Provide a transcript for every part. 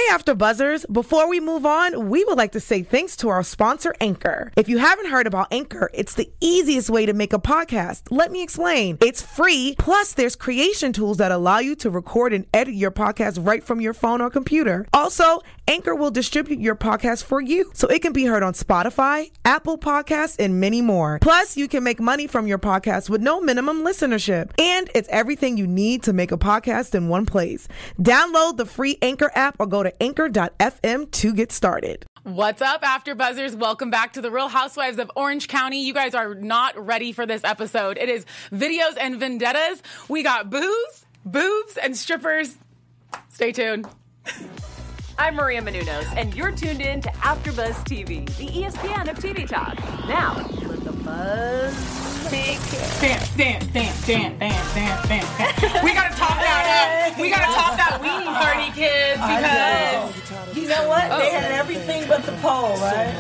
Hey, After Buzzers. Before we move on, we would like to say thanks to our sponsor, Anchor. If you haven't heard about Anchor, it's the easiest way to make a podcast. Let me explain. It's free, plus there's creation tools that allow you to record and edit your podcast right from your phone or computer. Also, Anchor will distribute your podcast for you, so it can be heard on Spotify, Apple Podcasts, and many more. Plus, you can make money from your podcast with no minimum listenership. And it's everything you need to make a podcast in one place. Download the free Anchor app or go to anchor.fm to get started. What's up, After Buzzers? Welcome back to the Real Housewives of Orange County. You guys are not ready for this episode. It is videos and vendettas. We got booze, boobs, and strippers. Stay tuned. I'm Maria Menounos, and you're tuned in to AfterBuzz TV, the ESPN of TV talk. Now, let the buzz begin. Dance. We gotta top that. We gotta top that weenie party, kids, because you know what? They had everything but the pole, right?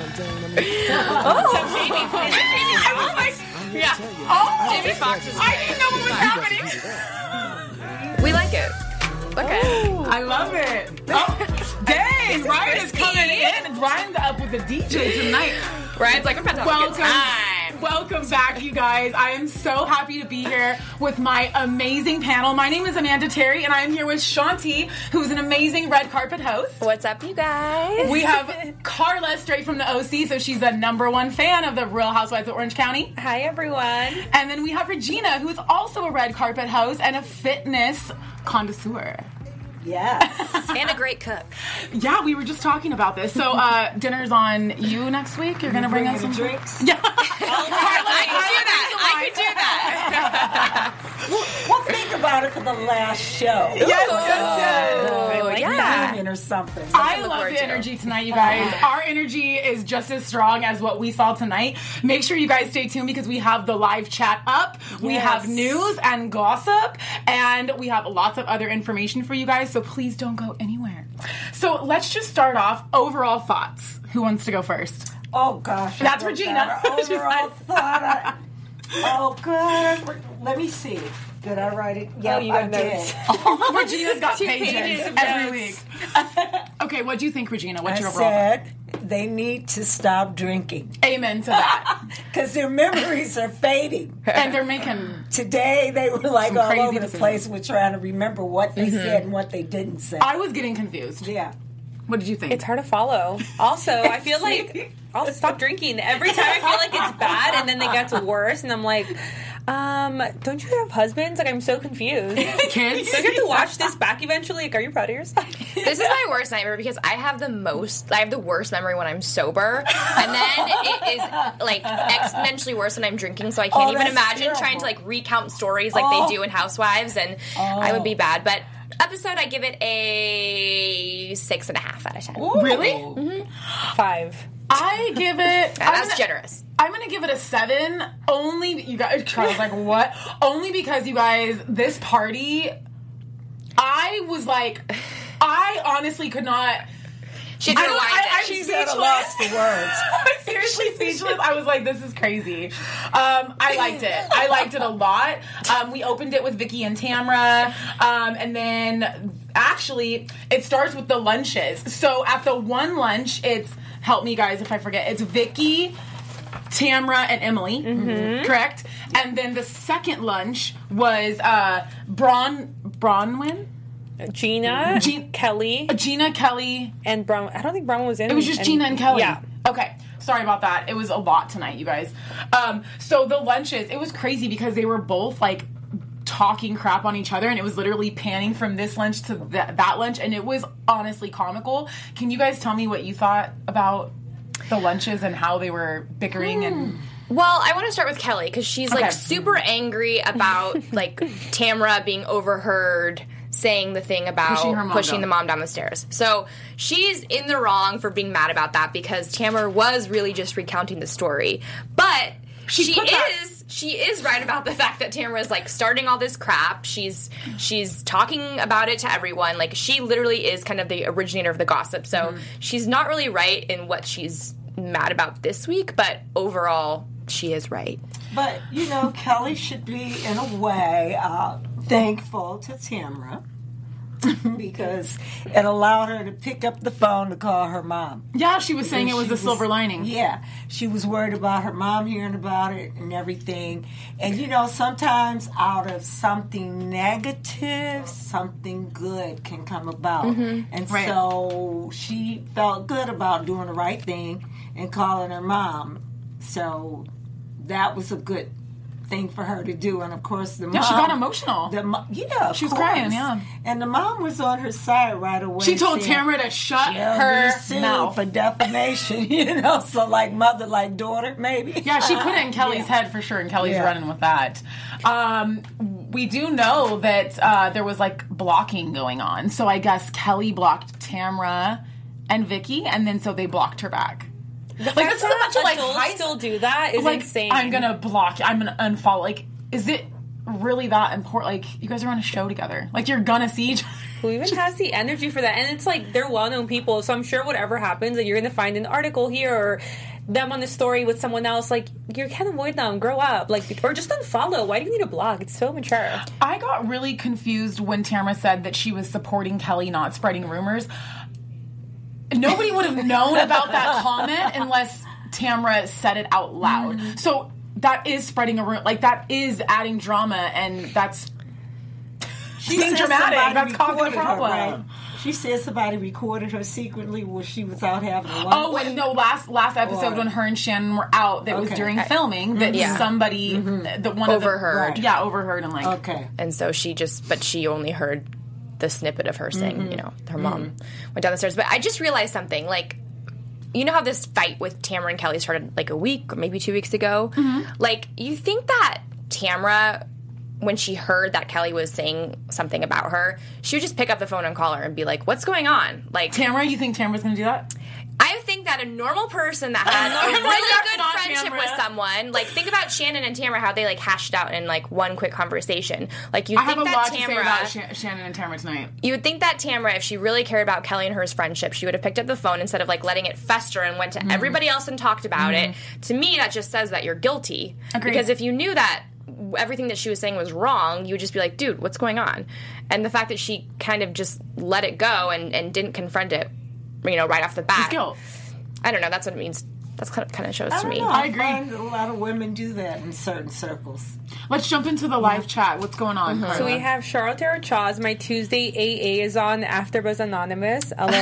Yeah. Oh, Jamie Foxx is I didn't know what was happening. We like it. Okay. Ooh, I love it. Oh, dang, Ryan is coming in. Ryan's up with the DJ tonight. Ryan's like, I'm about to have a good time. Welcome back, you guys. I am so happy to be here with my amazing panel. My name is Amanda Terry, and I am here with Shanti, who's an amazing red carpet host. What's up, you guys? We have Carla, straight from the OC, so she's the #1 fan of the Real Housewives of Orange County. Hi, everyone. And then we have Regina, who's also a red carpet host and a fitness connoisseur. Yes. And a great cook. Yeah, we were just talking about this. So, dinner's on you next week. You're going to bring us some drinks? Yeah. I could do that. We'll think about it for the last show. Yes. Like reunion or something. I love the energy tonight, you guys. Our energy is just as strong as what we saw tonight. Make sure you guys stay tuned because we have the live chat up. We have news and gossip, and we have lots of other information for you guys, so please don't go anywhere. So let's just start off. Overall thoughts. Who wants to go first? Oh, gosh. That's Regina. Overall thought. Oh, God. Let me see. Did I write it? Yeah, I did. Regina's got pages every week. Okay, what do you think, Regina? What's your overall thought? They need to stop drinking. Amen to that. Because their memories are fading. And they're making... Today, they were like all over the place with trying to remember what they said and what they didn't say. I was getting confused. Yeah. What did you think? It's hard to follow. Also, I feel like I'll stop drinking. Every time I feel like it's bad, and then it gets worse, and I'm like... don't you have husbands? Like, I'm so confused. Kids? Don't you have to watch this back eventually? Like, are you proud of yourself? This is my worst nightmare because I have the worst memory when I'm sober. And then it is, like, exponentially worse when I'm drinking, so I can't even imagine trying to, like, recount stories like they do in Housewives, and I would be bad. But episode, I give it a 6.5 out of 10. Ooh. Really? Mm-hmm. 5. I give it... That's generous. I'm going to give it a 7. Only... You guys... Charles, like, what? Only because, you guys, this party... I was like... I honestly could not... She's at a loss for words. I'm seriously speechless. I was like, this is crazy. I liked it. I liked it a lot. We opened it with Vicky and Tamra. And then, actually, it starts with the lunches. So, at the one lunch, it's... Help me, guys, if I forget. It's Vicky, Tamra, and Emily. Mm-hmm. Correct? And then the second lunch was Bronwyn? Gina, Kelly. Gina, Kelly. And Bron. I don't think Bron was in. It was just Gina and Kelly. Yeah. Okay. Sorry about that. It was a lot tonight, you guys. So the lunches, it was crazy because they were both, like, talking crap on each other, and it was literally panning from this lunch to that lunch, and it was honestly comical. Can you guys tell me what you thought about the lunches and how they were bickering and... Well, I want to start with Kelly because she's like super angry about like Tamra being overheard saying the thing about pushing the mom down the stairs. So she's in the wrong for being mad about that because Tamra was really just recounting the story. But she is right about the fact that Tamra is like starting all this crap. She's talking about it to everyone. Like she literally is kind of the originator of the gossip. So she's not really right in what she's mad about this week, but overall she is right. But, you know, Kelly should be, in a way, thankful to Tamra because it allowed her to pick up the phone to call her mom. Yeah, she was saying it was a silver lining. Yeah, she was worried about her mom hearing about it and everything. And, sometimes out of something negative, something good can come about. And so she felt good about doing the right thing and calling her mom. So that was a good thing for her to do. And of course the mom, she got emotional. She was crying. Yeah, and the mom was on her side right away. She told Tamra to shut her mouth for defamation. So like mother, like daughter, maybe. Yeah, she put it in Kelly's head for sure, and Kelly's running with that. We do know that there was like blocking going on, so I guess Kelly blocked Tamra and Vicky, and then so they blocked her back. Like, this is a bunch of adults still do that is insane. I'm gonna block you. I'm gonna unfollow. Like, is it really that important? Like, you guys are on a show together. Like, you're gonna see each other. Who even has the energy for that? And it's like they're well-known people, so I'm sure whatever happens, like, you're gonna find an article here or them on the story with someone else. Like, you can't avoid them. Grow up, like, or just unfollow. Why do you need a blog? It's so mature. I got really confused when Tamra said that she was supporting Kelly, not spreading rumors. Nobody would have known about that comment unless Tamra said it out loud. So that is spreading a rumor. Like, that is adding drama, and that's being dramatic. That's causing a problem. Her, right? She said somebody recorded her secretly while she was out having lunch. Oh, and no, last episode when her and Shannon were out, that was during filming, that somebody, that one overheard. Overheard and like... Okay. And so she only heard the snippet of her saying, her mom went down the stairs. But I just realized something, like, you know how this fight with Tamra and Kelly started like a week or maybe 2 weeks ago? Like, you think that Tamra, when she heard that Kelly was saying something about her, she would just pick up the phone and call her and be like, what's going on? Like, Tamra, you think Tamra's going to do that? I think that a normal person that has a really good friendship with someone, like, think about Shannon and Tamra, how they like hashed out in like one quick conversation. Like, you think that Tamra, I have a lot to say about Shannon and Tamra tonight. You would think that Tamra, if she really cared about Kelly and hers friendship, she would have picked up the phone instead of like letting it fester and went to everybody else and talked about it. To me, that just says that you're guilty. Agreed. Because if you knew that everything that she was saying was wrong, you would just be like, dude, what's going on? And the fact that she kind of just let it go and didn't confront it, right off the bat. She's guilt. I don't know. That's what it means. That's kind of shows to me. I agree. I find a lot of women do that in certain circles. Let's jump into the live chat. What's going on, Carla? So we have Charlotte Chaws. My Tuesday AA is on AfterBuzz Anonymous. LOL.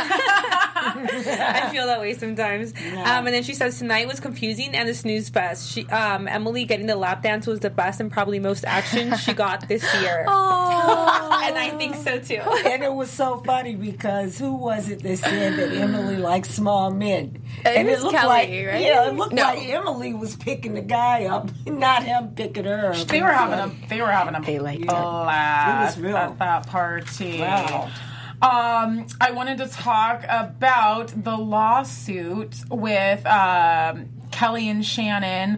I feel that way sometimes. Yeah. And then she says, tonight was confusing and the snooze fest. Emily getting the lap dance was the best and probably most action she got this year. Oh. And I think so too. And it was so funny because who was it that said that Emily likes small men? And it looked Kelly, right? Yeah, it looked like Emily was picking the guy up, not him picking her up. They were having a blast It was real. At that party. Wow. I wanted to talk about the lawsuit with Kelly and Shannon.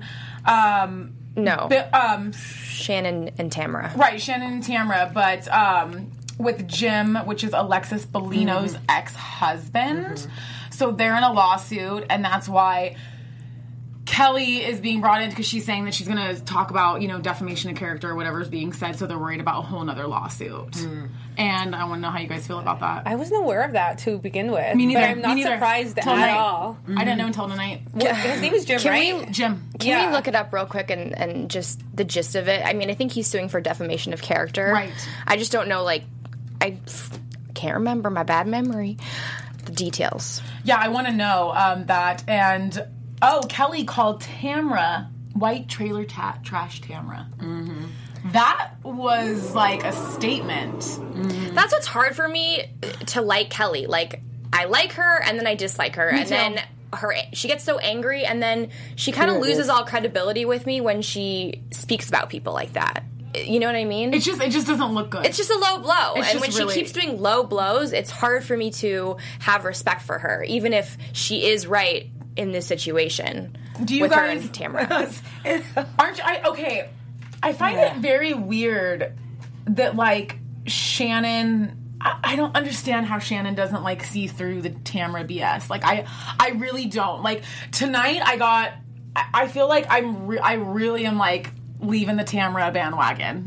Shannon and Tamra. Right, Shannon and Tamra, but with Jim, which is Alexis Bellino's ex-husband. So they're in a lawsuit, and that's why Kelly is being brought in because she's saying that she's going to talk about, defamation of character or whatever is being said, so they're worried about a whole nother lawsuit. And I want to know how you guys feel about that. I wasn't aware of that to begin with. Me neither. But I'm not surprised at all. I didn't know until tonight. Well, his name is Jim, right? Jim. Can we look it up real quick and just the gist of it? I mean, I think he's suing for defamation of character. Right. I just don't know, I can't remember, my bad memory, the details. Yeah, I want to know that. And, Kelly called Tamra white trailer trash Tamra. That was like a statement. That's what's hard for me to like Kelly. Like, I like her and then I dislike her. Me and too. Then she gets so angry and then she kind of loses all credibility with me when she speaks about people like that. You know what I mean? It just doesn't look good. It's just a low blow. And when she keeps doing low blows, it's hard for me to have respect for her, even if she is right in this situation. Do you with guys, her and Tamra. Aren't you, okay, I find it very weird that, Shannon... I don't understand how Shannon doesn't, see through the Tamra BS. I really don't. Tonight I feel like I really am, leaving the Tamra bandwagon.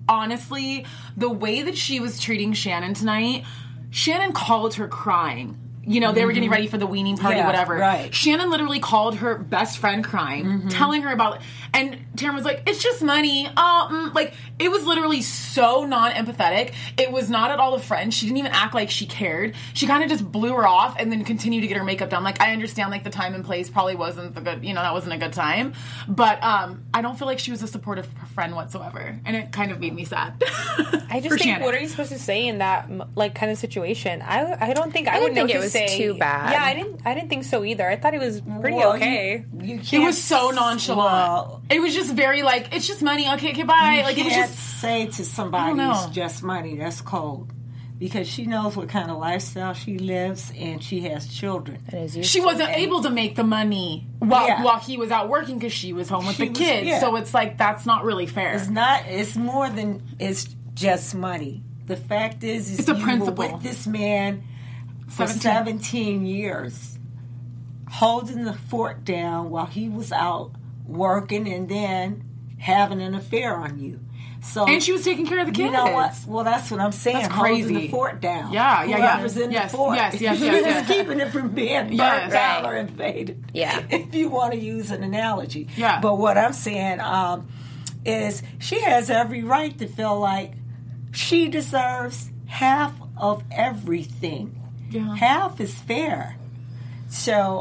honestly, the way that she was treating Shannon tonight, Shannon called her crying. You know, they were getting ready for the weaning party, whatever. Right. Shannon literally called her best friend crying, telling her about it. And Tamra was like, it's just money. Like, it was literally so non-empathetic. It was not at all a friend. She didn't even act like she cared. She kind of just blew her off and then continued to get her makeup done. Like, I understand, like, the time and place probably wasn't the good, that wasn't a good time. But I don't feel like she was a supportive friend whatsoever. And it kind of made me sad. I just think, Shannon, what are you supposed to say in that, like, kind of situation? I don't think I would know it was too bad. Yeah, I didn't think so either. I thought it was pretty okay. It was so nonchalant. Well, it was just very like, it's just money. Okay, bye. Like, it was just say to somebody it's just money. That's cold. Because she knows what kind of lifestyle she lives, and she has children. She wasn't able to make the money while he was out working because she was home with the kids. Yeah. So it's like, that's not really fair. It's not. It's more than it's just money. The fact is it's a principle. Were with this man for 17 years, holding the fort down while he was out working and then having an affair on you. So, and she was taking care of the kids. You know what? Well, that's what I'm saying. That's crazy. Holding the fort down. Whoever's in the fort. Yes. He was keeping it from being burnt down or invaded. Yeah. If you want to use an analogy. Yeah. But what I'm saying is she has every right to feel like she deserves half of everything. Yeah. Half is fair. So,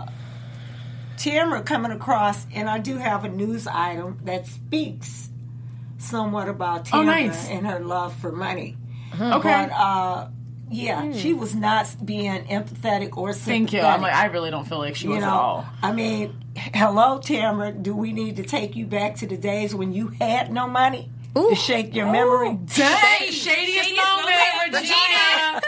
Tamra coming across, and I do have a news item that speaks somewhat about Tamra and her love for money. Okay. But, she was not being empathetic or sympathetic. Thank you. I'm like, I really don't feel like she was at all. I mean, hello, Tamra. Do we need to take you back to the days when you had no money? To shake your memory? Dang! Shadiest moment, Regina!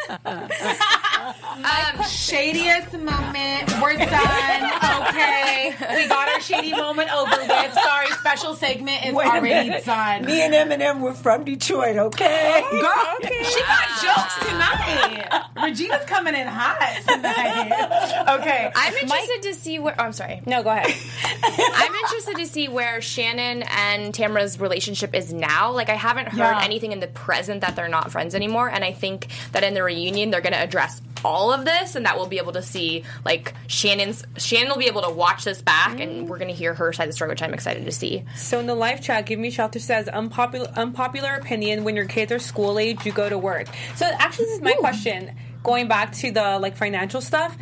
Shadiest moment. We're done. Okay. We got our shady moment over with. Sorry, special segment is already done. Me and Eminem were from Detroit, okay? Girl, she got jokes tonight. Regina's coming in hot tonight. Okay. I'm interested to see where... Oh, I'm sorry. No, go ahead. I'm interested to see where Shannon and Tamra's relationship is now. Like, I haven't heard anything in the present that they're not friends anymore, and I think that in the reunion they're going to address all of this, and that we'll be able to see, like, Shannon will be able to watch this back, and we're going to hear her side of the story, which I'm excited to see. So in the live chat, Give Me Shelter says, unpopular opinion, when your kids are school age, you go to work. So actually, this is my question, going back to the, like, financial stuff.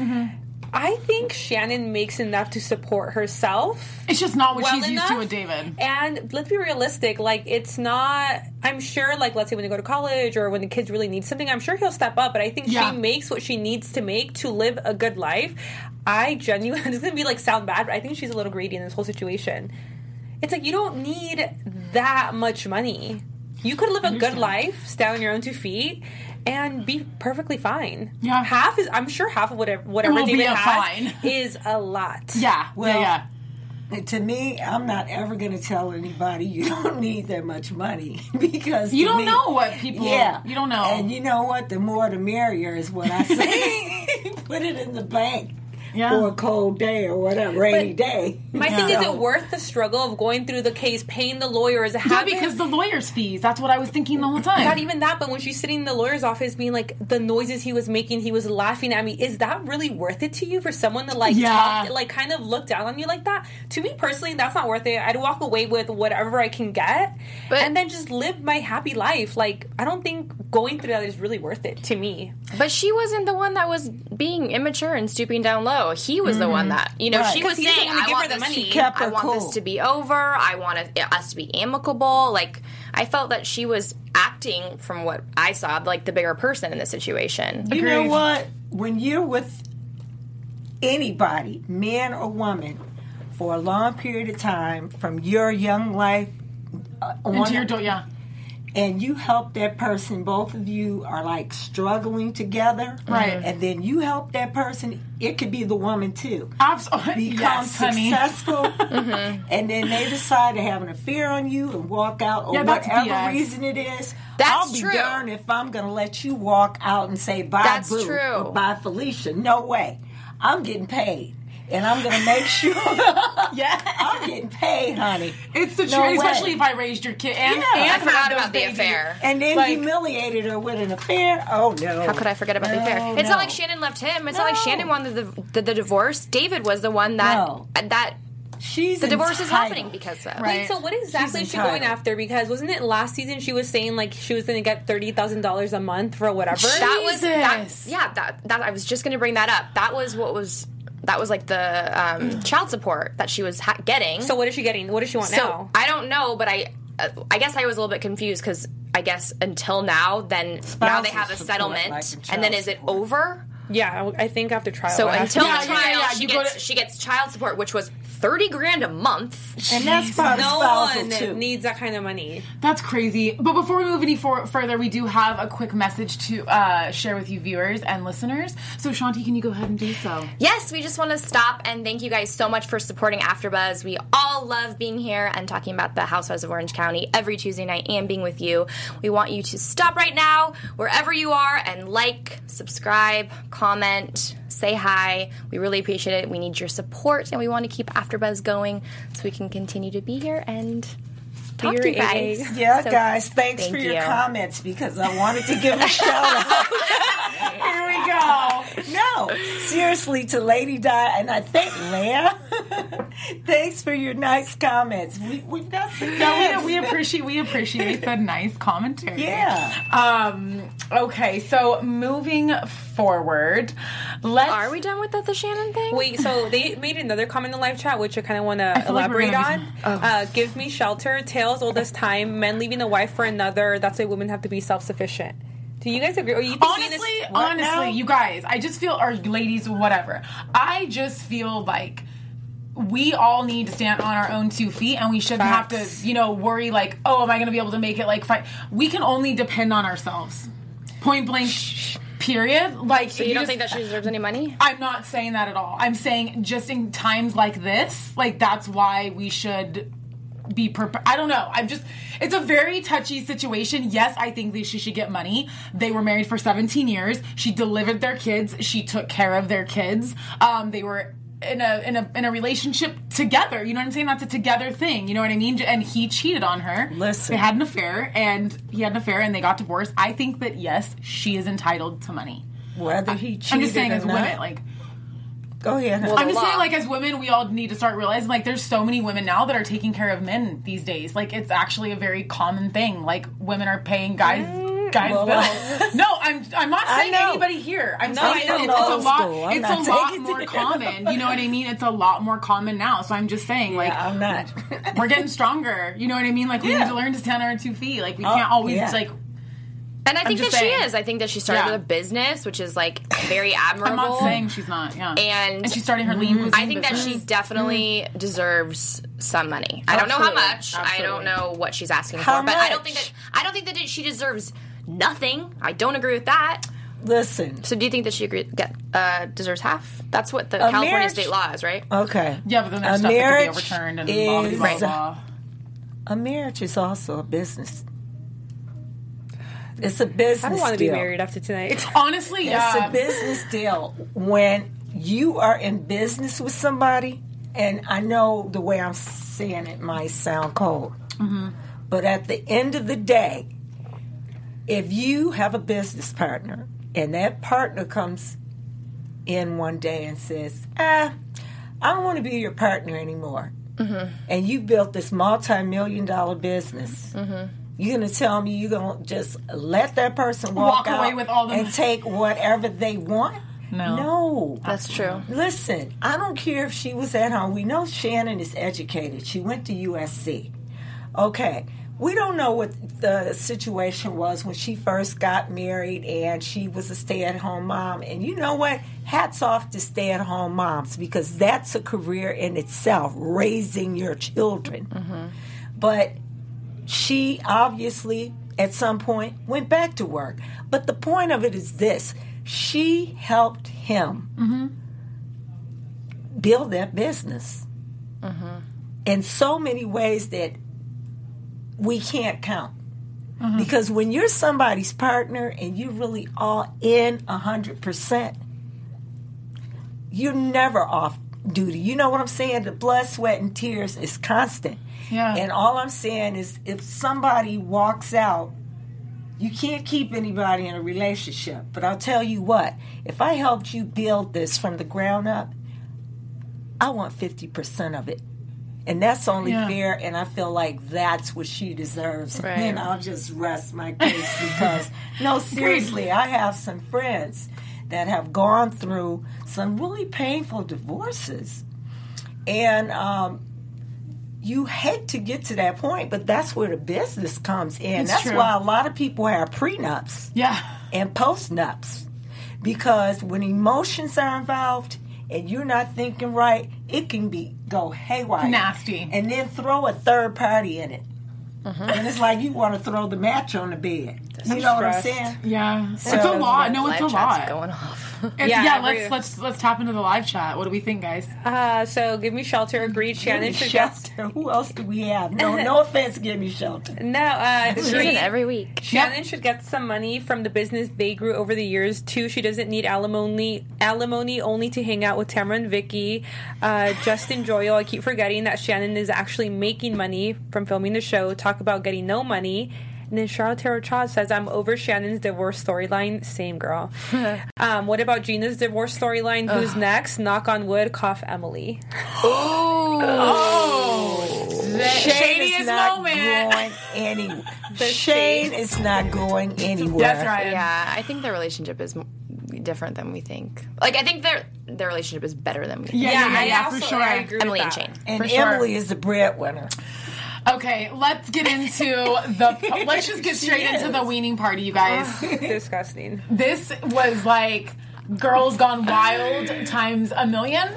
I think Shannon makes enough to support herself. It's just not what she's used to with David. And let's be realistic. Like, it's not... I'm sure, like, let's say when they go to college or when the kids really need something, I'm sure he'll step up. But I think she makes what she needs to make to live a good life. I genuinely... This is going to be, like, sound bad, but I think she's a little greedy in this whole situation. It's like, you don't need that much money. You could live a good life, stand on your own 2 feet, and be perfectly fine. Yeah. I'm sure half of whatever David has is a lot. Yeah. Well, to me, I'm not ever going to tell anybody you don't need that much money because you don't know what people. Yeah. You don't know. And you know what? The more the merrier is what I say. Put it in the bank. For a cold day or whatever, rainy day. My thing is, it worth the struggle of going through the case, paying the lawyers? Because the lawyer's fees. That's what I was thinking the whole time. Not even that, but when she's sitting in the lawyer's office being like, the noises he was making, he was laughing at me. Is that really worth it to you for someone to talk, like kind of look down on you like that? To me personally, that's not worth it. I'd walk away with whatever I can get and then just live my happy life. Like, I don't think going through that is really worth it to me. But she wasn't the one that was being immature and stooping down low. He was the one that, she was saying, I want this to be over. I want us to be amicable. Like, I felt that she was acting, from what I saw, like the bigger person in this situation. You know what? When you're with anybody, man or woman, for a long period of time, from your young life into your adult, and you help that person, both of you are like struggling together, right? And then you help that person. It could be the woman too. Absolutely, become successful, and then they decide to have an affair on you and walk out, or whatever reason it is. That's I'll be true. darned if I'm going to let you walk out and say bye, That's Boo, true. or bye, Felicia. No way. I'm getting paid. and I'm going to make sure I'm getting paid, honey. It's the truth, especially if I raised your kid and I forgot about the affair. And then humiliated her with an affair. Oh, no. How could I forget about the affair? It's not like Shannon left him. It's not like Shannon wanted the divorce. David was the one that She's the divorce is happening because of. Right. Wait, so what exactly is she going after? Because wasn't it last season she was saying like she was going to get $30,000 a month for whatever? That I was just going to bring that up. That was like the child support that she was getting. So what is she getting? What does she want now? I don't know, but I guess I was a little bit confused because I guess until now, then now they have a settlement, and then is it over? Yeah, I think after trial. So until the trial, she gets child support, which was $30,000 a month, and that's part of spousal too. Needs that kind of money. That's crazy. But before we move any further, we do have a quick message to share with you viewers and listeners. So Shanti, can you go ahead and do so? Yes, we just want to stop and thank you guys so much for supporting AfterBuzz. We all love being here and talking about the Housewives of Orange County every Tuesday night and being with you. We want you to stop right now, wherever you are, and like, subscribe, comment, say hi. We really appreciate it. We need your support, and we want to keep AfterBuzz going so we can continue to be here and talk to you guys. Yeah, so, guys, thanks for your comments because I wanted to give a shout out. Here we go. No, seriously, to Lady Di, and I thank Leah. Thanks for your nice comments. We've got some. No, we appreciate the nice commentary. Yeah. Okay, so moving forward, are we done with the Shannon thing? Wait, so they made another comment in the live chat, which I kind of want to elaborate on. Give me shelter. Tales all this time. Men leaving a wife for another. That's why women have to be self-sufficient. Do you guys agree? Or you think honestly, you guys, I just feel, or ladies, whatever. I just feel like we all need to stand on our own 2 feet, and we shouldn't have to, worry like, oh, am I going to be able to make it? Like, we can only depend on ourselves. Point blank. Period. Like, so you don't think that she deserves any money? I'm not saying that at all. I'm saying just in times like this, like that's why we should be I don't know. It's a very touchy situation. Yes, I think that she should get money. They were married for 17 years. She delivered their kids. She took care of their kids. They were in a relationship together. You know what I'm saying? That's a together thing. You know what I mean? And he cheated on her. Listen. They had an affair, and he had an affair, and they got divorced. I think that, yes, she is entitled to money. Whether he cheated I'm just saying as not. women, like... Go ahead. Well, I'm just saying, like, as women, we all need to start realizing, like, there's so many women now that are taking care of men these days. Like, it's actually a very common thing. Like, women are paying guys' bills. No, I'm not saying anybody here. I'm saying it's a lot more common. You know what I mean? It's a lot more common now. So I'm just saying, like, I'm not. We're getting stronger. You know what I mean? Like, we need to learn to stand on our 2 feet. Like, we can't always like. And I think that she is. I think that she started a business, which is, like, very admirable. I'm not saying she's not, And she's starting her lean cuisine I think business. That she definitely deserves some money. I don't know how much. Absolutely. I don't know what she's asking for. But I don't think that she deserves nothing. I don't agree with that. Listen. So do you think that she deserves half? That's what the California state law is, right? Okay. Yeah, but then there's stuff that could be overturned and blah, blah, blah. A marriage is also a business. It's a business deal. I don't want to be married after tonight. Honestly, It's a business deal. When you are in business with somebody, and I know the way I'm saying it might sound cold, but at the end of the day, if you have a business partner, and that partner comes in one day and says, I don't want to be your partner anymore, and you built this multi-million-dollar business, you're going to tell me you're going to just let that person walk out away with all and take whatever they want? No. That's true. Listen, I don't care if she was at home. We know Shannon is educated. She went to USC. Okay. We don't know what the situation was when she first got married and she was a stay-at-home mom. And you know what? Hats off to stay-at-home moms because that's a career in itself, raising your children. But she obviously, at some point, went back to work. But the point of it is this. She helped him build that business in so many ways that we can't count. Because when you're somebody's partner and you're really all in 100%, you're never off duty. You know what I'm saying? The blood, sweat, and tears is constant. Yeah. And all I'm saying is if somebody walks out, you can't keep anybody in a relationship. But I'll tell you what, if I helped you build this from the ground up, I want 50% of it. And that's only fair, and I feel like that's what she deserves. Right. And I'll just rest my case because, no, seriously, I have some friends that have gone through some really painful divorces. And you hate to get to that point, but that's where the business comes in. That's true. why a lot of people have prenups and postnups. Because when emotions are involved and you're not thinking right, it can go haywire. Nasty. And then throw a third party in it. And it's like you want to throw the match on the bed. You know what I'm saying? Yeah. So- It's a lot. No, it's a Live chat's lot. going off. Let's tap into the live chat. What do we think, guys? So Give Me Shelter agreed. Shannon should get. Shelter. Who else do we have? No offense, Give Me Shelter. No, She's in every week. Shannon should get some money from the business they grew over the years. 2, she doesn't need alimony only to hang out with Tamara and Vicky. Justin Joyal, I keep forgetting that Shannon is actually making money from filming the show. Talk about getting no money. And then Charlotte Terrachad says, I'm over Shannon's divorce storyline. Same girl. What about Gina's divorce storyline? Who's next? Knock on wood, cough Emily. Shadiest is not moment. going anywhere. Shane is not going anywhere. That's right. Yeah, I think their relationship is different than we think. Like, I think their relationship is better than we think. Yeah, for sure. I agree Emily with and that. Shane. And For sure. Emily is the breadwinner. Okay, let's get into let's just get straight into the weaning party, you guys. Disgusting. This was like Girls Gone Wild times a million.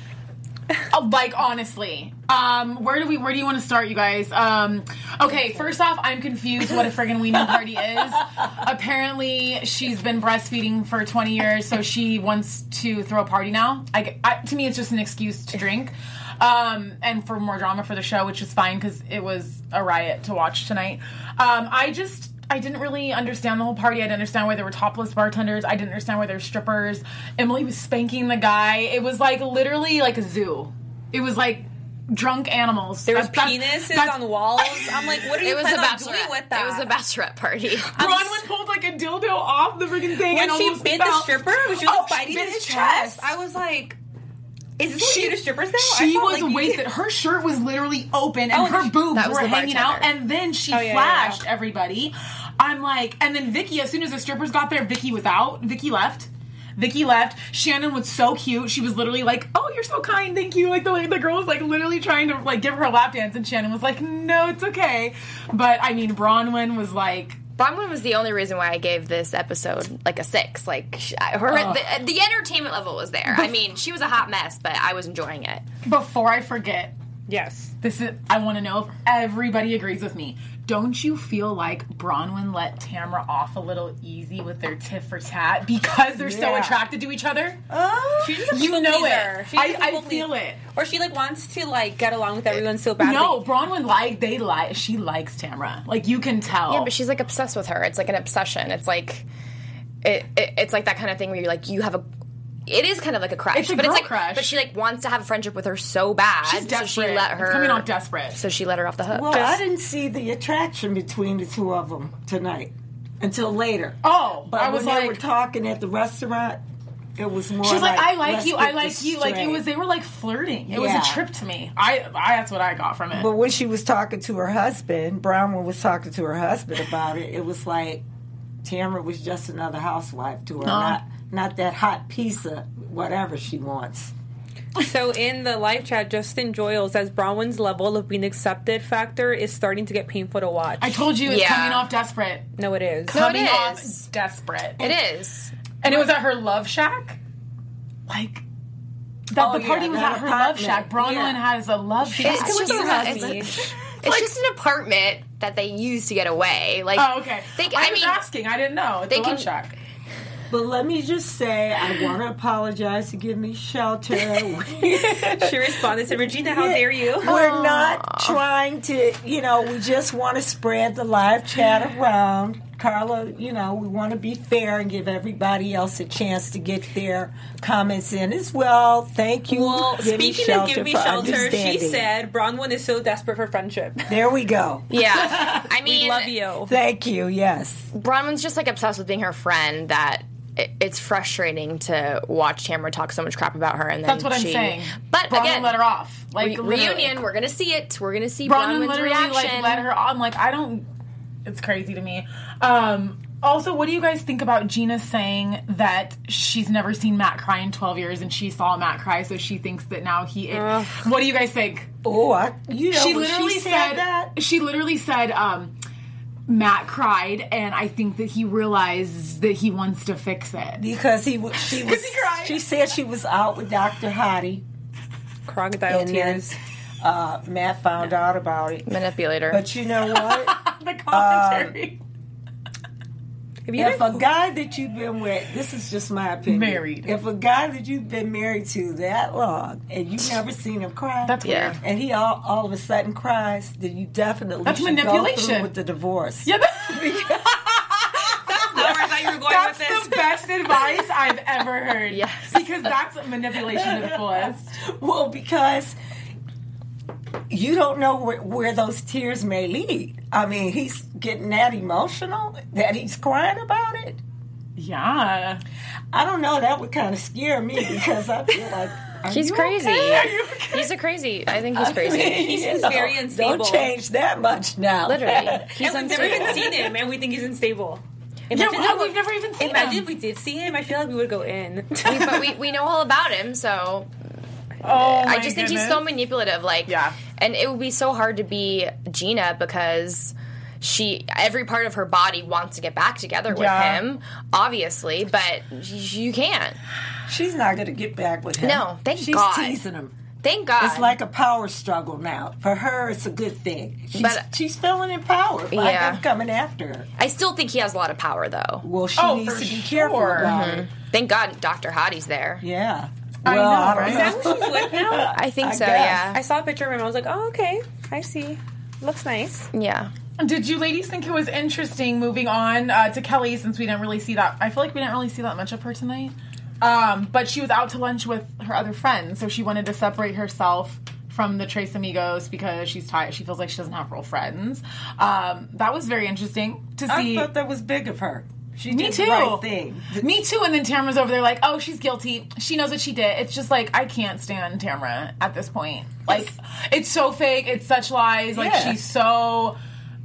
Like, honestly. Where do you want to start, you guys? Okay, first off, I'm confused what a friggin' weaning party is. Apparently, she's been breastfeeding for 20 years, so she wants to throw a party now. To me, it's just an excuse to drink. And for more drama for the show, which is fine because it was a riot to watch tonight. I didn't really understand the whole party. I didn't understand why there were topless bartenders. I didn't understand why there were strippers. Emily was spanking the guy. It was like literally like a zoo. It was like drunk animals. There was penises on walls. I'm like, what are you planning on doing with that? It was a bachelorette party. Bronwyn pulled like a dildo off the freaking thing. When and she almost bit fell. the stripper, was she like biting bit his chest? I was like, is this what you do to strippers now? I She thought, was like, wasted. Her shirt was literally open and her boobs that was were the hanging out. bartender. And then she flashed everybody. I'm like, and then Vicky, as soon as the strippers got there, Vicky was out. Vicky left. Shannon was so cute. She was literally like, "Oh, you're so kind, thank you." Like the girl was like literally trying to like give her a lap dance, and Shannon was like, "No, it's okay." But I mean, Bronwyn was like. Bronwyn was the only reason why I gave this episode like a 6. Like the entertainment level was there. I mean, she was a hot mess, but I was enjoying it. Before I forget, yes, I want to know if everybody agrees with me. Don't you feel like Bronwyn let Tamara off a little easy with their tit for tat because they're so attracted to each other? she's just a You people know pleaser. it. She's a I people feel pleaser. it. Or she like wants to like get along with everyone so badly. No, Bronwyn she likes Tamara. Like, you can tell. Yeah, but she's like obsessed with her. It's like an obsession. It's like it's like that kind of thing where you're like it is kind of like a crush. It's a but girl it's like crush. But she like wants to have a friendship with her so bad. She's desperate. So she let her It's coming off desperate. So she let her off the hook. Well, I didn't see the attraction between the two of them tonight until later. Oh, But I was when like, they were talking at the restaurant, it was more. she's like, I like let's you. get I like this you. Like, straight. they were like flirting. It was Yeah. a trip to me. I that's what I got from it. But when she was talking to her husband, Bronwyn was talking to her husband about it. It was like Tamara was just another housewife to her, not that hot piece of whatever she wants. So in the live chat, Justin Joyal says Bronwyn's level of being accepted factor is starting to get painful to watch. I told you it's Yeah. coming off desperate. No, it is. Coming it off is. desperate. It is. And it was at her Love Shack? Like, the party was that at her Love apartment. Shack. Bronwyn Yeah. has a Love Shack. It's With just, her hubby. it's just an apartment that they use to get away. Like, Oh, okay. I I was mean, asking. I didn't know. It's they a Love can- Shack. But let me just say, I want to apologize to Give Me Shelter. She responded to Regina, how dare you? We're not trying to, we just want to spread the live chat around. Carla, we want to be fair and give everybody else a chance to get their comments in as well. Thank you. Well, speaking of Give Me Shelter, she understanding. said Bronwyn is so desperate for friendship. There we go. Yeah. I mean, We love you. Thank you. Yes. Bronwyn's just like obsessed with being her friend that it's frustrating to watch Tamra talk so much crap about her. And then That's what I'm saying. But Bronwyn again, let her off. Like reunion, we're gonna see it. We're gonna see Bronwyn Bronwyn's literally reaction. let her on. Like it's crazy to me. Also, what do you guys think about Gina saying that she's never seen Matt cry in 12 years and she saw Matt cry, so she thinks that now he is. What do you guys think? Oh, She literally said that. She literally said Matt cried, and I think that he realized that he wants to fix it. Because he cried. She said she was out with Dr. Hottie. Crocodile And tears. then Matt found out about it. Manipulator. But you know what? The commentary. If a guy that you've been with, this is just my opinion. Married. If a guy that you've been married to that long and you've never seen him cry, That's Yeah. weird. and he all of a sudden cries, then you definitely That's should manipulation. go through with the divorce. Yeah, That's not where I thought you were going that's with this. the best advice I've ever heard. Yes. Because that's manipulation to the fullest. Well, because you don't know where those tears may lead. I mean, he's getting that emotional that he's crying about it. Yeah. I don't know. That would kind of scare me because I feel like He's crazy. He's a crazy. I think he's crazy. He's very unstable. Don't change that much now. Literally. He's And we've never even unstable. seen him, and we think he's unstable. Yeah, we've never even seen Imagine him. if we did see him, I feel like we would go in. But we know all about him, so Oh, I just think he's so manipulative. Like, Yeah. And it would be so hard to be Gina because every part of her body wants to get back together with Yeah. him, obviously, but you can't. She's not going to get back with him. No, thank She's God. teasing him. Thank God. It's like a power struggle now. For her, it's a good thing. But- She's feeling empowered by Yeah. him coming after her. I still think he has a lot of power, though. Well, she Oh, needs for to be careful sure. about it. Thank God Dr. Hottie's there. Yeah. I Well, know, I don't right? Is that who she's with now? I think I so, guess. yeah. I saw a picture of him. I was like, oh, okay. I see. Looks nice. Yeah. Did you ladies think it was interesting moving on to Kelly, since we didn't really see that? I feel like we didn't really see that much of her tonight. But she was out to lunch with her other friends, so she wanted to separate herself from the Tres Amigos because she's tired. She feels like she doesn't have real friends. That was very interesting to see. I thought that was big of her. She Me did too. the right thing. Me too. And then Tamara's over there like, oh, she's guilty. She knows what she did. It's just like, I can't stand Tamara at this point. Like, it's so fake. It's such lies. Like, Yeah. she's so...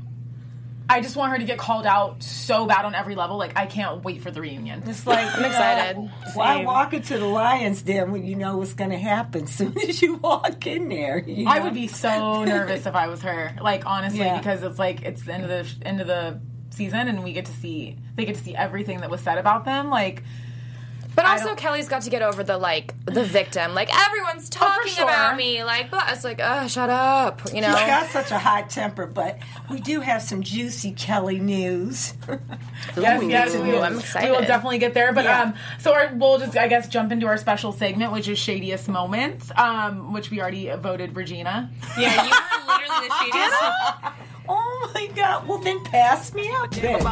I just want her to get called out so bad on every level. Like, I can't wait for the reunion. It's like, I'm excited. Why Same. walk into the Lions Den when you know what's going to happen as soon as you walk in there? You know? I would be so nervous if I was her. Like, honestly, Yeah. because it's like, it's the end of the season and they get to see everything that was said about them. Like... But also, Kelly's got to get over the victim. Like, everyone's talking sure. about me. Like, but it's like, shut up. You know? She's got such a hot temper, but we do have some juicy Kelly news. Yes, we will. I'm excited. We will definitely get there. But Yeah. we'll just, I guess, jump into our special segment, which is Shadiest Moments, which we already voted Regina. Yeah, you were literally the shadiest. Oh my God! Well, then pass me up. Then.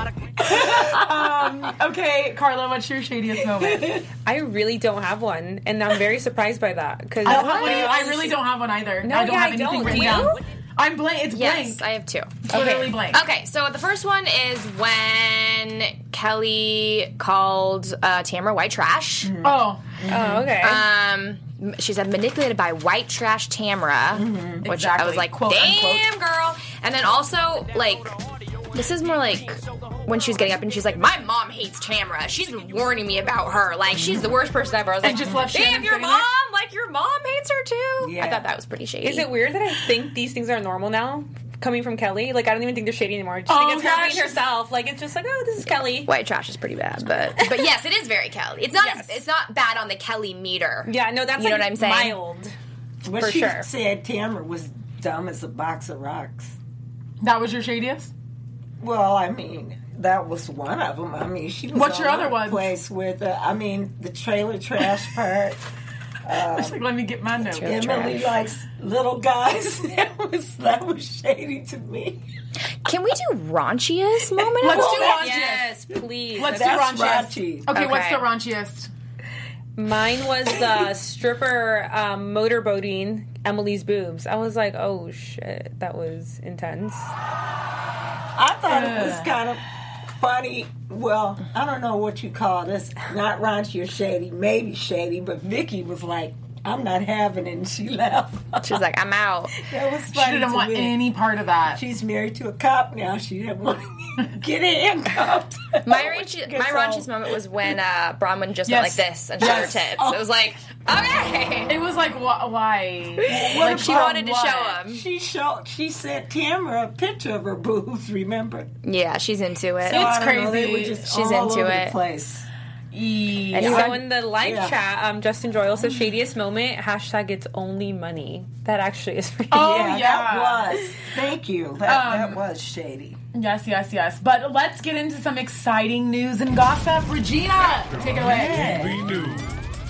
Okay, Carla, what's your Shadiest Moment? I really don't have one, and I'm very surprised by that. Because I really don't have one either. No, I don't yeah, have I anything don't. written Do you? down. I'm blank. It's Yes, blank. I have two. It's literally blank. Okay, so the first one is when Kelly called Tamara white trash. Oh, oh, okay. She said manipulated by white trash Tamara, which I Exactly. was like, Quote, damn, unquote. girl. And then also, like, this is more like when she was getting up and she's like, my mom hates Tamara. She's been warning me about her. Like, she's the worst person ever. I was like, just left damn, Shannon your sitting mom? there? Like, your mom hates her too? Yeah. I thought that was pretty shady. Is it weird that I think these things are normal now? Coming from Kelly? Like, I don't even think they're shady anymore. I just think it's her gosh. being herself. Like, it's just like, oh, this is Kelly. White trash is pretty bad, but yes, it is very Kelly. It's not it's not bad on the Kelly meter. Yeah, no, that's You know like what I'm saying? mild. But For she sure. said Tamara was dumb as a box of rocks. that was your Shadiest? Well, I mean, that was one of them. I mean, she was What's your all other over the ones? place with, the trailer trash part. She's like, let me get my notes. Emily likes little guys. that was shady to me. Can we do raunchiest moment? Let's of do all? raunchiest. Yes, please. Let's do That's raunchiest. raunchy. Okay, what's Okay. the raunchiest? Mine was the stripper motorboating Emily's boobs. I was like, oh shit, that was intense. I thought it was kind of funny. Well, I don't know what you call this. Not raunchy or shady. Maybe shady. But Vicky was like, I'm not having it. And she left. She's like, I'm out. That was She funny didn't to want me. any part of that. She's married to a cop now. She didn't want to get handcuffed. My raunchiest moment was when Bronwyn just went like this and showed her tits. It was like, okay. It was like, why? Like she from wanted to what? show him. She sent Tamara a picture of her boobs, remember? Yeah, she's into it. So I don't know, crazy. they were just She's all into over it. the place. And so in the live chat, Justin Joyle says shadiest moment, hashtag it's only money. That actually is pretty That was. Thank you. That was shady. Yes. But let's get into some exciting news and gossip. Regina, take it away. TV News.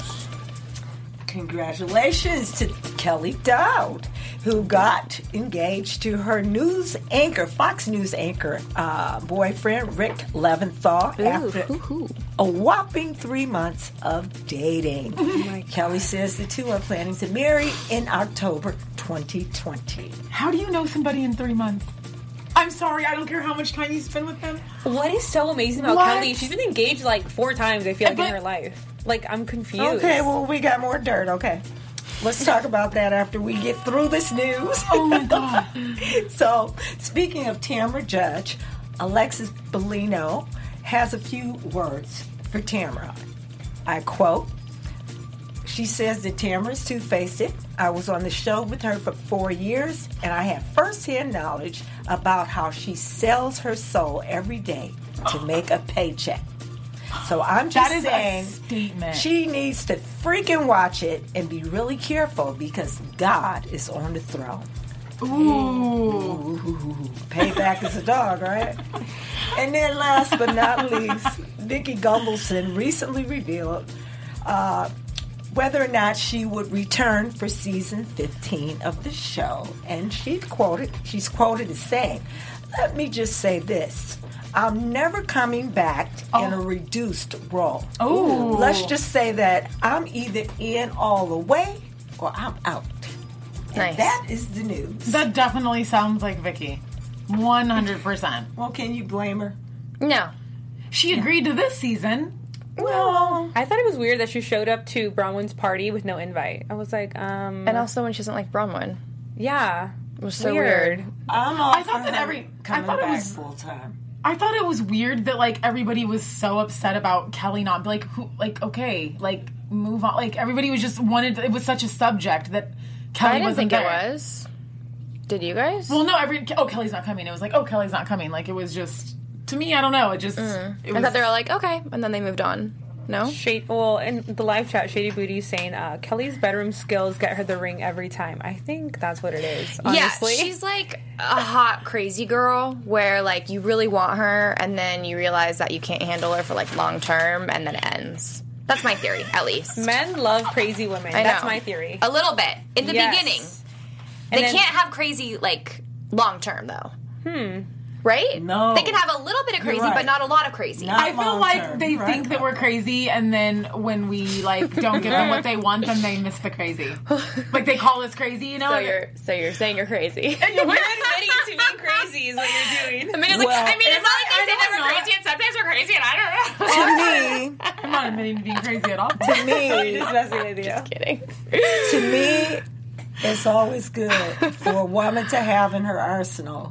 Congratulations to Kelly Dowd, who got engaged to her news anchor, Fox News anchor, boyfriend, Rick Leventhal, after a whopping 3 months of dating. Kelly says the two are planning to marry in October 2020. How do you know somebody in 3 months? I'm sorry, I don't care how much time you spend with them. What is so amazing about What? Kelly? She's been engaged like 4 times, I feel like, But- in her life. Like, I'm confused. Okay, well, we got more dirt. Okay. Let's talk about that after we get through this news. Oh my God. So, speaking of Tamra Judge, Alexis Bellino has a few words for Tamra. I quote, she says that Tamra is two-faced. I was on the show with her for 4 years, and I have firsthand knowledge about how she sells her soul every day to make a paycheck. So I'm just That is saying, a statement. she needs to freaking watch it and be really careful because God is on the throne. Ooh. Payback is a dog, right? And then last but not least, Vicki Gunvalson recently revealed whether or not she would return for season 15 of the show. And she's quoted as saying, "Let me just say this. I'm never coming back in a reduced role. Ooh. Let's just say that I'm either in all the way or I'm out." And Nice. that is the news. That definitely sounds like Vicky. 100%. Well, can you blame her? No. She agreed to this season. Well, I thought it was weird that she showed up to Bronwyn's party with no invite. I was like, And also when she doesn't like Bronwyn. yeah. It was so weird. I'm all I thought for that her coming thought it back was full time. I thought it was weird that like everybody was so upset about Kelly not like who like okay like move on like everybody was just wanted it was such a subject that Kelly I didn't wasn't think there. it was. Did you guys? Well, no, Kelly's not coming. It was like Kelly's not coming. Like it was just to me. I don't know. It just it I was, thought they were like, okay, and then they moved on. No? In the live chat, Shady Booty saying Kelly's bedroom skills get her the ring every time. I think that's what it is. Honestly. Yeah, she's like a hot, crazy girl where like you really want her and then you realize that you can't handle her for like long term and then it ends. That's my theory, at least. Men love crazy women. I That's know. my theory. A little bit. In the Yes. beginning. And They then- can't have crazy like long term though. Right? No. They can have a little bit of crazy, right. but not a lot of crazy. Not I feel long like term, they right? think that we're crazy, and then when we like don't give them what they want, then they miss the crazy. Like they call us crazy, you know? So you're saying you're crazy. You're admitting to being crazy is what you're doing. I mean, it's Well, like, I mean, it's not like they say I that we're don't know. crazy and sometimes we're crazy and I don't know. To me, I'm not admitting to being crazy at all. to me, Just messing with you. Just kidding. to me, it's always good for a woman to have in her arsenal.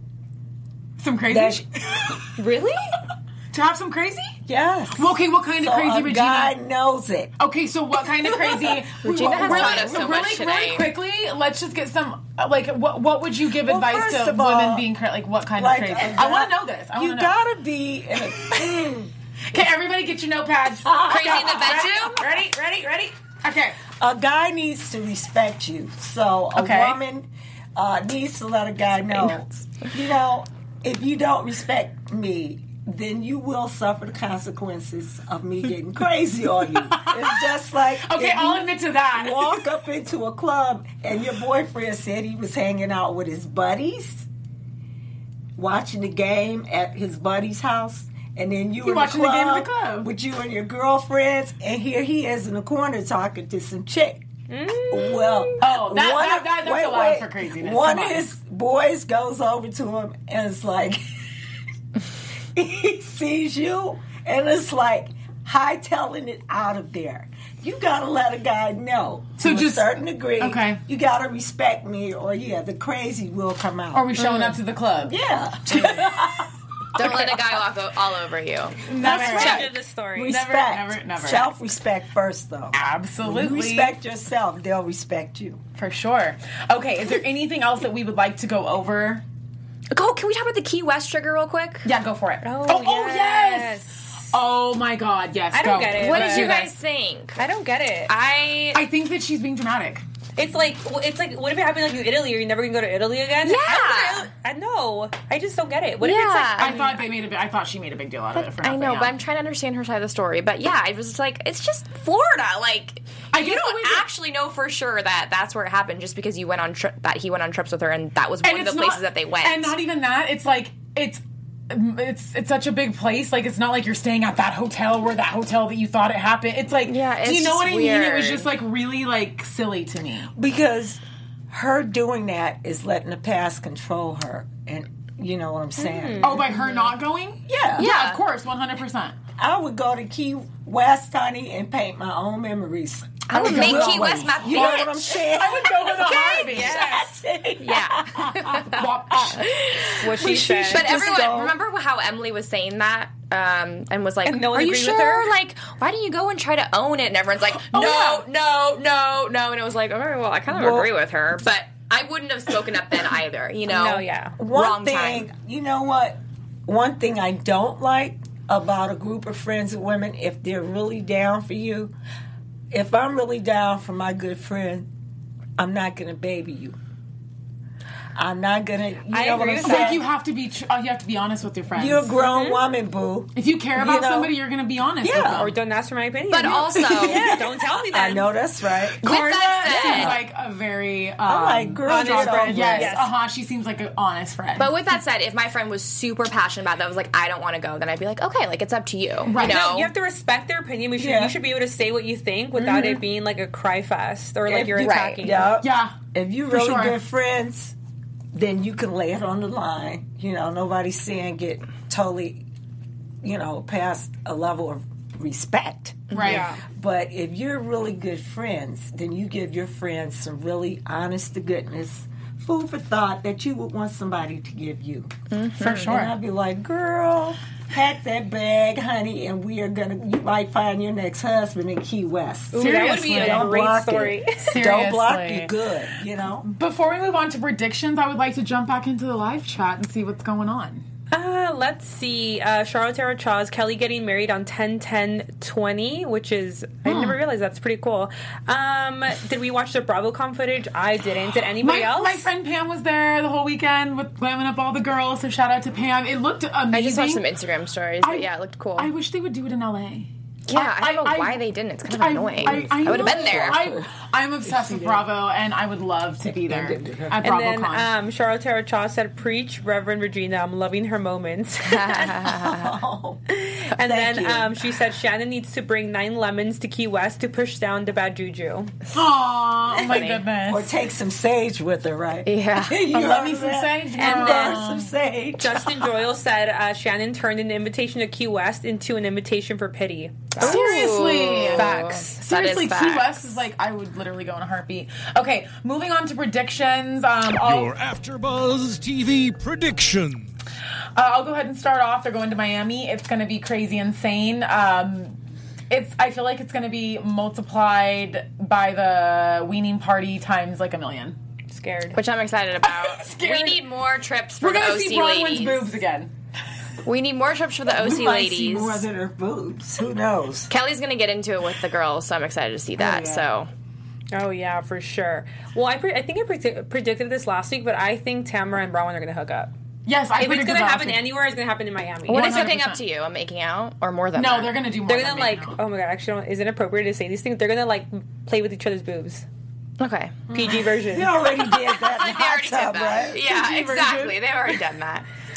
Some crazy? That Really? To have some crazy? yes. Well, okay, what kind of So crazy, a Regina? guy knows it. Okay, so what kind of crazy? Regina has really, taught us so much today. Really quickly, let's just get some, like, what would you give Well, advice first to of all, women being crazy? Like, what kind Like, of crazy? a I want guy- to know this. I You want to know. gotta be in a. Okay, everybody get your notepads. Crazy in the bedroom? Ready? Okay. A guy needs to respect you. So a Okay. woman needs to let a guy know, you know, if you don't respect me, then you will suffer the consequences of me getting crazy on you. It's just like Okay, if I'll you admit to that. walk up into a club and your boyfriend said he was hanging out with his buddies. watching the game at his buddy's house, and then you were watching the game at the club with you and your girlfriends, and here he is in the corner talking to some chick. Well, that's allowed for craziness. One of his boys goes over to him and it's like, he sees you, and it's like hightailing it out of there. You gotta let a guy know to a certain degree. Okay. You gotta respect me, or the crazy will come out. Are we showing up to the club? Yeah. Don't let a guy walk all over you. That's right. The story. Respect. Never. Self-respect first, though. Absolutely. When you respect yourself, they'll respect you. For sure. Okay, is there anything else that we would like to go over? Can we talk about the Key West trigger real quick? Yeah, go for it. Oh, yes! Oh my God, yes. I don't get it. What did you guys think? I don't get it. I think that she's being dramatic. It's like, what if it happened like in Italy? Are you never gonna go to Italy again? Yeah. I know. I just don't get it. What if it's like? I thought she made a big deal out of it. For nothing, I know, but I'm trying to understand her side of the story. But yeah, I was just like, it's just Florida. Like, you don't actually know for sure that that's where it happened just because you went on that he went on trips with her and that was one of the places that they went. And not even that. It's like it's such a big place. Like, it's not like you're staying at that hotel where that hotel that you thought it happened. It's like, do you know what I mean? It was just like really like silly to me. Because her doing that is letting the past control her. And you know what I'm saying? Oh, by her not going? Yeah, of course, 100%. I would go to Key West, honey, and paint my own memories. I would make Key West my bitch. You know what I'm saying? I would go with a heartbeat. Yes. Yeah. What she said. But everyone, remember how Emily was saying that? And was like, no one are you agreed sure? with her? Like, why don't you go and try to own it? And everyone's like, no. And it was like, all right, well, I kind of agree with her. But I wouldn't have spoken up then either, you know? No, yeah. One thing, you know what? One thing I don't like about a group of friends of women, if they're really down for you, if I'm really down for my good friend, I'm not going to baby you. I'm not gonna. You know what I'm saying? Like you have to be honest with your friends. You're a grown woman, boo. If you care about somebody, you're gonna be honest with them. Or don't ask for my opinion. But also, don't tell me that. I know that's right. Carla seems like a very I'm like, girl, honest friend. Yes. She seems like an honest friend. But with that said, if my friend was super passionate about that, was like, I don't want to go, then I'd be like, okay, like it's up to you. Right. You know? No, you have to respect their opinion. You should be able to say what you think without it being like a cry fest or like you're attacking. Yeah. If you're really good friends, then you can lay it on the line. You know, nobody's saying get totally, past a level of respect. Right. Yeah. But if you're really good friends, then you give your friends some really honest to goodness food for thought that you would want somebody to give you. Mm-hmm. For sure. And I'd be like, girl, pack that bag, honey, and you might find your next husband in Key West. Ooh, that would be a great story. Don't block you good, Before we move on to predictions, I would like to jump back into the live chat and see what's going on. Let's see. Charlotte Tara Chaw's Kelly getting married on 10/10/20, which is I never realized that's pretty cool. Did we watch the BravoCon footage? I didn't. Did anybody else? My friend Pam was there the whole weekend with glamming up all the girls. So shout out to Pam. It looked amazing. I just watched some Instagram stories, but yeah, it looked cool. I wish they would do it in LA. Yeah, I don't know why they didn't. It's kind of annoying. I would have been there. I'm obsessed with Bravo, and I would love to be there at BravoCon. And then Charlotte Tara Chaw said, "Preach, Reverend Regina. I'm loving her moments." And then she said, "Shannon needs to bring 9 lemons to Key West to push down the bad juju." Oh my goodness! Or take some sage with her, right? Yeah, love me some sage. And then some sage. Justin Joyle said, "Shannon turned an invitation to Key West into an invitation for pity." Seriously. Facts. Seriously, Key West is like, I would literally go in a heartbeat. Okay, moving on to predictions. Your AfterBuzz TV prediction. I'll go ahead and start off. They're going to Miami. It's going to be crazy insane. I feel like it's going to be multiplied by the weaning party times like a million. Scared. Which I'm excited about. We need more trips for the OC ladies. We're going to see Bronwyn's boobs again. We need more trips for the OC ladies. See more than her boobs. Who knows? Kelly's going to get into it with the girls, so I'm excited to see that. Oh, yeah, for sure. Well, I think I predicted this last week, but I think Tamara and Bronwyn are going to hook up. Yes, if it's going to happen anywhere, it's going to happen in Miami. What is hooking up to you? A making out or more than that? No, they're going to do more. They're going to oh my god, actually, is it appropriate to say these things? They're going to play with each other's boobs. Okay. PG version. They already did that in the hot tub, right? Yeah, exactly. They've already done that.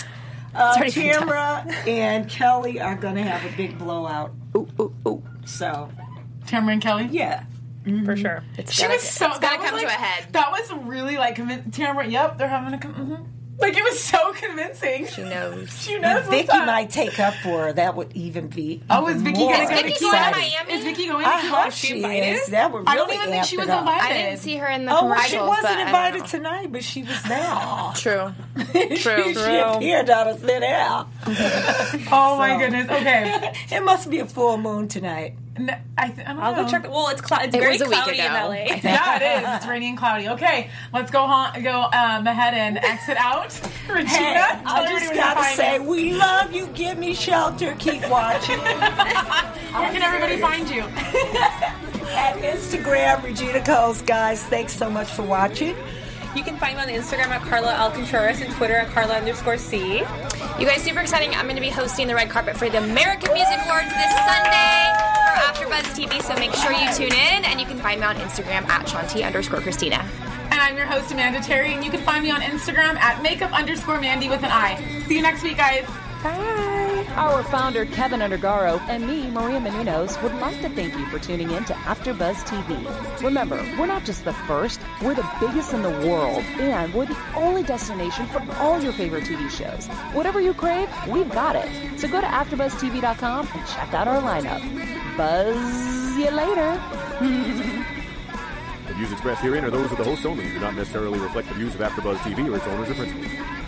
Tamra and Kelly are going to have a big blowout. So, Tamra and Kelly? Yeah. For sure. She was so... It's gotta come to a head. That was really, like, Tamra, yep, they're having a... Like, it was so convincing. She knows. Vicky might take up for her. That would even be. Is Vicky going to Vicky going to Miami? Is Vicky going? I hope she is. That would really I don't even think she was invited. I didn't see her in the commercials. She wasn't invited tonight, but she was there. True. She appeared out of thin air. Oh my goodness. Okay. It must be a full moon tonight. No, I don't know. I'll go check. Well, it's very cloudy in LA. Yeah, it is. It's rainy and cloudy. Okay, let's go ahead and exit out. Regina, hey, I just gotta say, we love you. Give me shelter. Keep watching. Where can everybody find you? At Instagram, Regina Coles. Guys, thanks so much for watching. You can find me on Instagram at Carla Alcantara and Twitter at Carla_C. You guys, super exciting. I'm going to be hosting the red carpet for the American Music Awards this Sunday for AfterBuzz TV, so make sure you tune in, and you can find me on Instagram at Shanti_Christina. And I'm your host, Amanda Terry, and you can find me on Instagram at makeup_Mandy with an I. See you next week, guys. Bye. Our founder, Kevin Undergaro, and me, Maria Menounos, would like to thank you for tuning in to AfterBuzz TV. Remember, we're not just the first, we're the biggest in the world, and we're the only destination for all your favorite TV shows. Whatever you crave, we've got it. So go to AfterBuzzTV.com and check out our lineup. Buzz you later. The views expressed herein are those of the hosts only and do not necessarily reflect the views of AfterBuzz TV or its owners or principals.